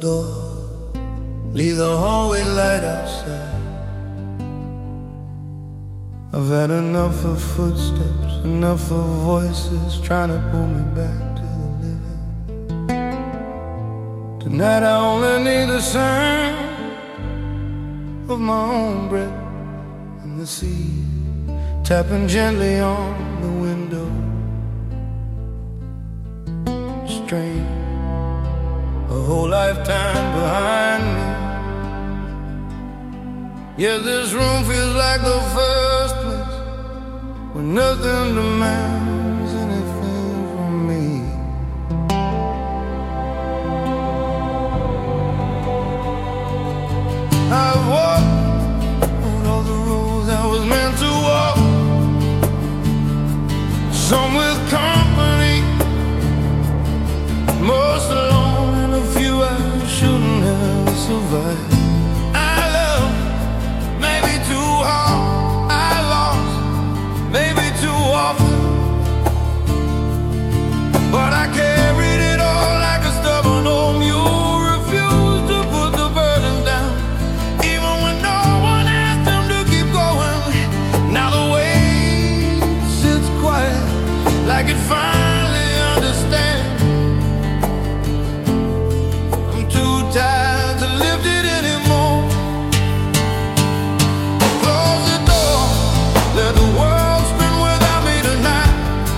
door, leave the hallway light outside. I've had enough of footsteps, enough of voices trying to pull me back to the living. Tonight I only need the sound of my own breath and the sea tapping gently on the window. Strange, a whole lifetime behind me. Yeah, this room feels like the first place when nothing demands anything from me. I've walked on all the roads I was meant to walk, some with company, most alone, and a few I shouldn't have survived. I loved maybe too hard, I lost maybe too often, but I carried it all like a stubborn old mule, refused to put the burden down, even when no one asked him to keep going. Now the weight sits quiet, like it finally understands. I'm too tired to lift it anymore. Close the door, let the world spin without me tonight.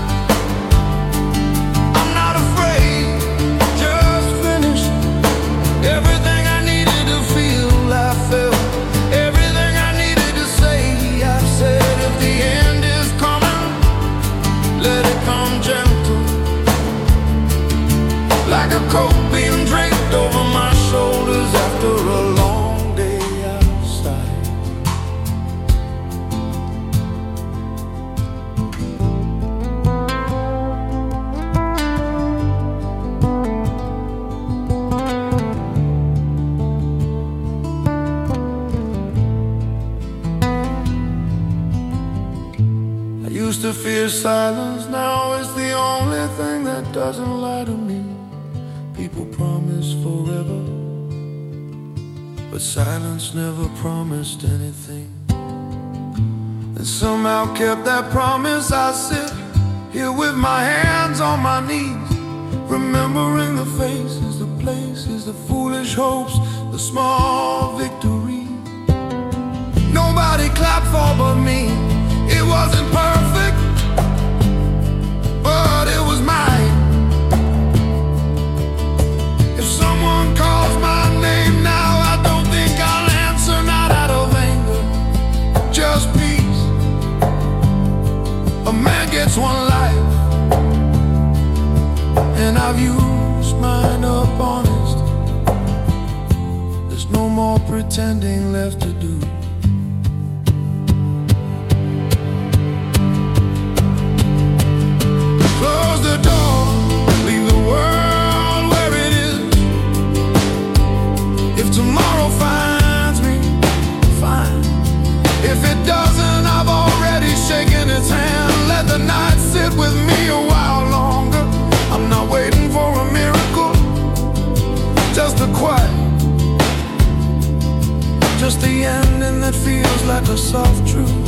I'm not afraid, just finished. Everything I needed to feel, I felt. Everything I needed to say, I've said. If the end is coming, let it come gentle, like a coat being draped over my shoulders after a long day outside. I used to fear silence, now it's the only thing that doesn't lie to me. People promise forever, but silence never promised anything. And somehow kept that promise. I sit here with my hands on my knees, remembering the faces, the places, the foolish hopes, the small victories. Nobody clapped for but me. It wasn't perfect, but it was mine. If someone calls my name now, I don't think I'll answer, not out of anger, just peace. A man gets one life, and I've used mine up honest. There's no more pretending left to do. Close the door, leave the world where it is. If tomorrow finds me, fine. If it doesn't, I've already shaken its hand. Let the night sit with me a while longer. I'm not waiting for a miracle, just a quiet, just the ending that feels like a soft truth.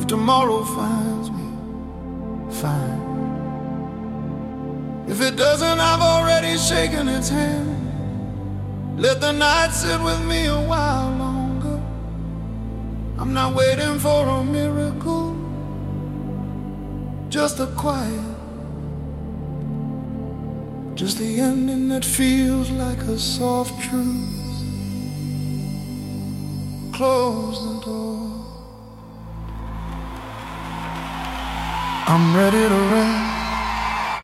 tomorrow finds me fine. If it doesn't, I've already shaken its hand. Let the night sit with me a while longer. I'm not waiting for a miracle, just a quiet, just the ending that feels like a soft truth. Close the door. I'm ready to rest.